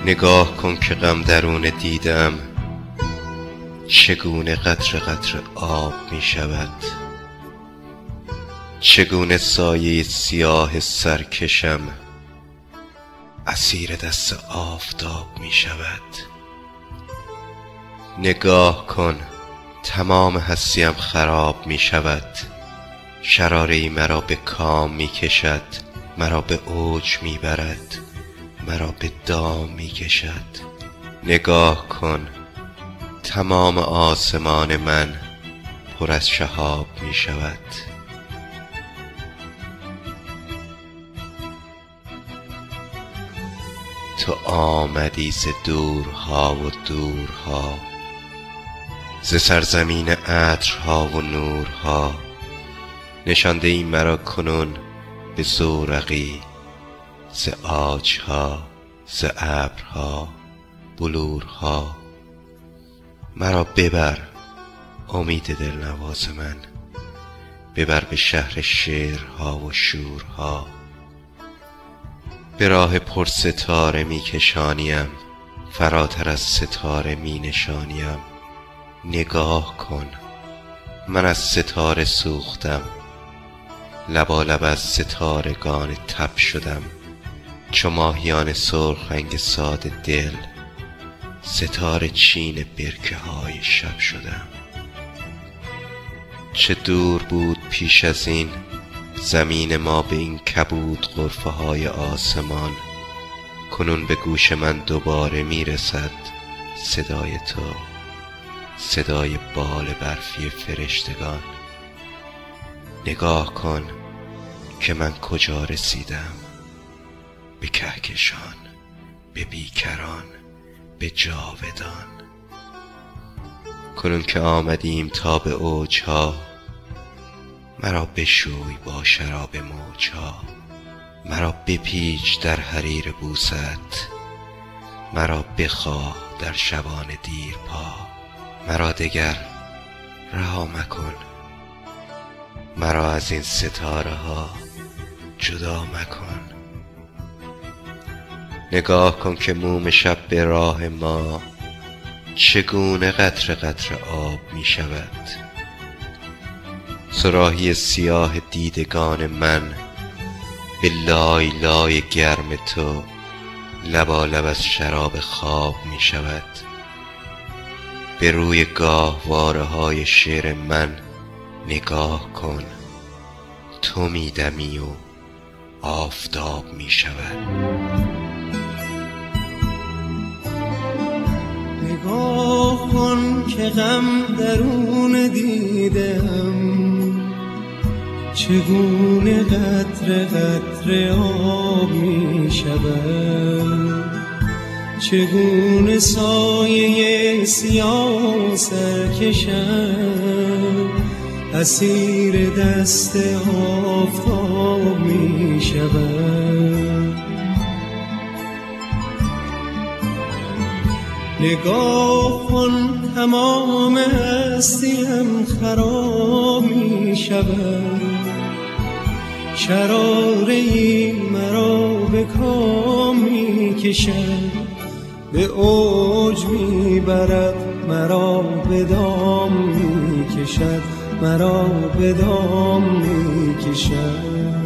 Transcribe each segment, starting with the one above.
نگاه کن که غم درون دیدم چگونه قطره قطره آب می شود، چگونه سایه سیاه سرکشم اسیر دست آفتاب می شود. نگاه کن تمام هستیم خراب می شود، شراره‌ای مرا به کام می کشد، مرا به اوج می برد، مرا به دام می کشد. نگاه کن تمام آسمان من پر از شهاب می شود. تو آمدی ز دورها و دورها، ز سرزمین عطرها و نورها، نشانده ای مرا کنون به زورقی، ز عاجها ز ابرها بلورها. مرا ببر امید دلنواز من، ببر به شهر شعرها و شورها. به راه پر ستاره می کشانیم، فراتر از ستاره می نشانیم. نگاه کن من از ستاره سوختم، لبالب از ستارگان تب شدم. چو ماهیان سرخ رنگ ساده دل، ستاره چین برکه های شب شدم. چه دور بود پیش از این زمین ما به این کبود غرفه های آسمان، کنون به گوش من دوباره می رسد صدای تو، صدای بال برفی فرشتگان. نگاه کن که من کجا رسیدم، به کهکشان، به بیکران، به جاودان. کنون که آمدیم تا به اوجها، مرا بشوی با شراب موجها. مرا بپیچ در حریر بوست، مرا بخواه در شبان دیرپا. مرا دگر رها مکن، مرا از این ستاره ها جدا مکن. نگاه کن که موم شب به راه ما چگونه قطره قطره آب می شود. صراحی سیاه دیدگان من به لای لای گرم تو لبالب از شراب خواب می شود. به روی گاهواره های شعر من نگاه کن، تو می دمی و آفتاب می شود. نگاه کن که غم درون دیدم، چگونه قطره قطره آب می شود، چگونه سایه سیاه سرکشم اسیر دست آفتاب می شود. نگاه کن تمام هستیم خراب می شود، شراره‌ای مرا به کام می کشد، به اوج می برد مرا به دام می کشد، مرا به دام می کشد.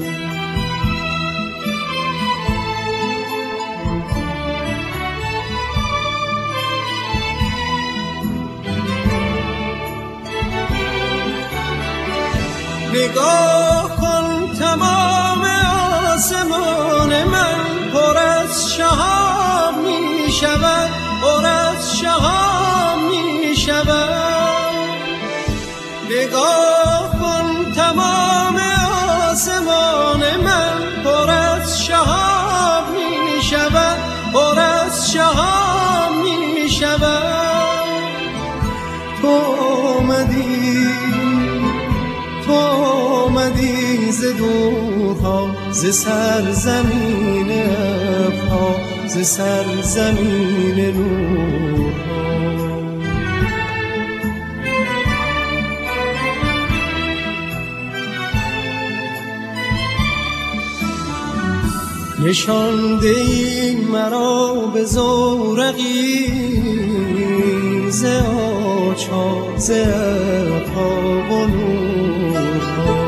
نگاه کن تمام آسمان من پر از شهاب می شود، پر از شهاب می شود. نگاه کن تمام آسمان من پر از شهاب می شود، پر از شهاب می شود. تو آمدی ز دورها، ز سرزمین ابرها، ز سرزمین نورها. نشانده ای مرا به زورقی ز آچار ز ابرها و نورها.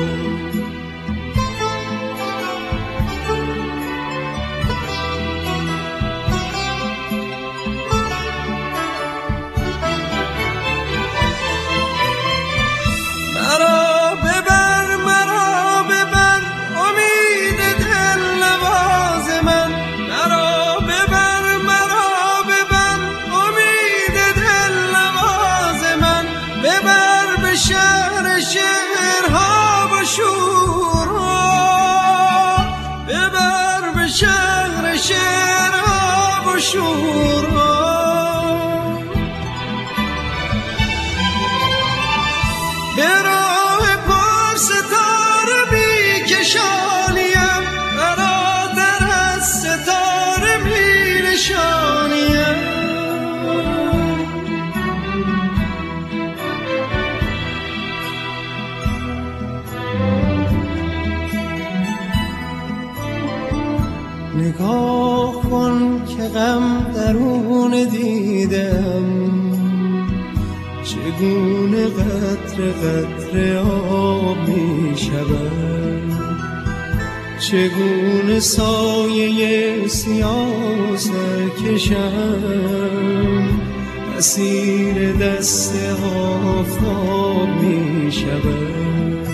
شهر شعرها و شورها به راه پر ستاره میکشانیم برادر از ستاره مینشانیم. نگاه کن که غم درون دیدم، چگونه قطره قطره آب می شود، چگونه سایه سیاه سرکشم اسیر دست آفتاب می شود،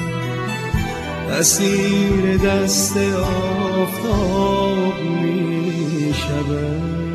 اسیر دست آفتاب می شود.